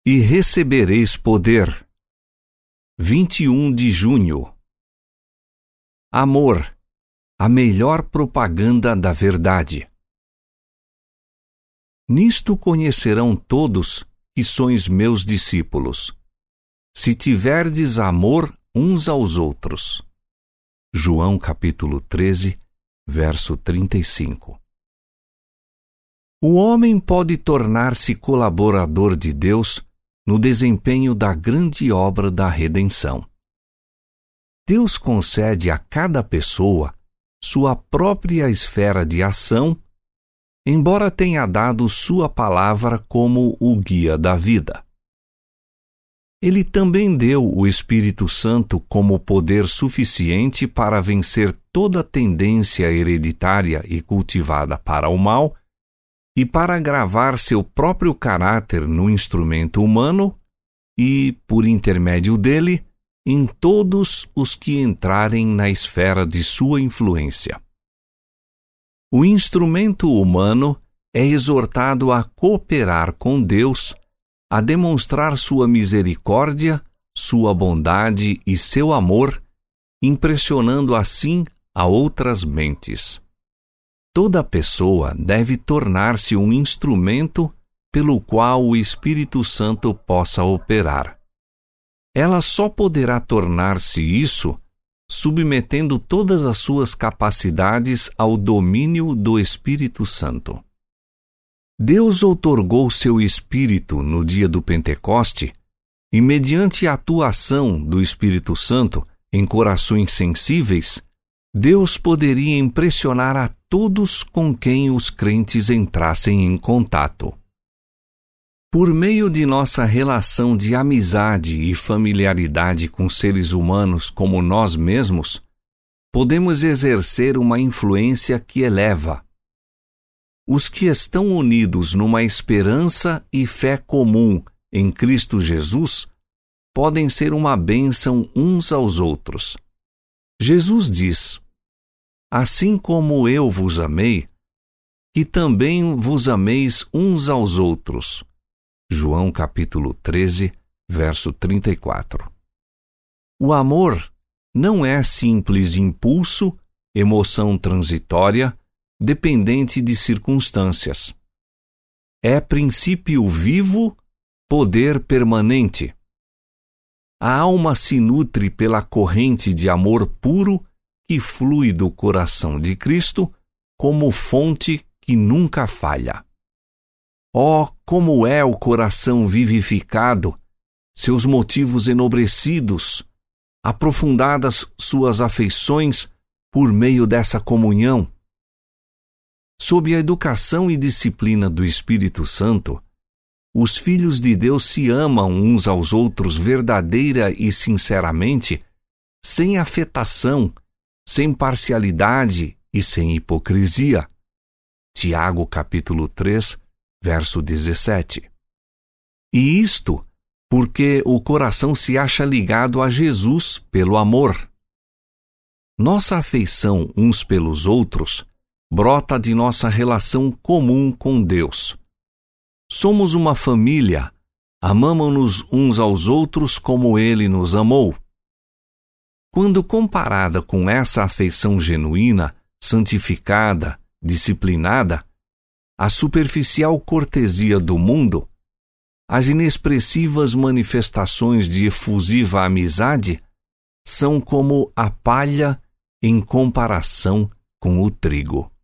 E recebereis poder. 21 de junho. Amor, a melhor propaganda da verdade. Nisto conhecerão todos que sois meus discípulos, se tiverdes amor uns aos outros. João capítulo 13, verso 35. O homem pode tornar-se colaborador de Deus no desempenho da grande obra da redenção. Deus concede a cada pessoa sua própria esfera de ação, embora tenha dado sua palavra como o guia da vida. Ele também deu o Espírito Santo como poder suficiente para vencer toda tendência hereditária e cultivada para o mal e para gravar seu próprio caráter no instrumento humano e, por intermédio dele, em todos os que entrarem na esfera de sua influência. O instrumento humano é exortado a cooperar com Deus, a demonstrar sua misericórdia, sua bondade e seu amor, impressionando assim a outras mentes. Toda pessoa deve tornar-se um instrumento pelo qual o Espírito Santo possa operar. Ela só poderá tornar-se isso submetendo todas as suas capacidades ao domínio do Espírito Santo. Deus outorgou seu Espírito no dia do Pentecoste e, mediante a atuação do Espírito Santo em corações sensíveis, Deus poderia impressionar a todos com quem os crentes entrassem em contato. Por meio de nossa relação de amizade e familiaridade com seres humanos como nós mesmos, podemos exercer uma influência que eleva. Os que estão unidos numa esperança e fé comum em Cristo Jesus podem ser uma bênção uns aos outros. Jesus diz: assim como eu vos amei, que também vos ameis uns aos outros. João capítulo 13, verso 34. O amor não é simples impulso, emoção transitória, dependente de circunstâncias. É princípio vivo, poder permanente. A alma se nutre pela corrente de amor puro que flui do coração de Cristo como fonte que nunca falha. Oh, como é o coração vivificado, seus motivos enobrecidos, aprofundadas suas afeições por meio dessa comunhão. Sob a educação e disciplina do Espírito Santo, os filhos de Deus se amam uns aos outros verdadeira e sinceramente, sem afetação, sem parcialidade e sem hipocrisia. Tiago capítulo 3, verso 17. E isto porque o coração se acha ligado a Jesus pelo amor. Nossa afeição uns pelos outros brota de nossa relação comum com Deus. Somos uma família, amamo-nos uns aos outros como Ele nos amou. Quando comparada com essa afeição genuína, santificada, disciplinada, a superficial cortesia do mundo, as inexpressivas manifestações de efusiva amizade são como a palha em comparação com o trigo.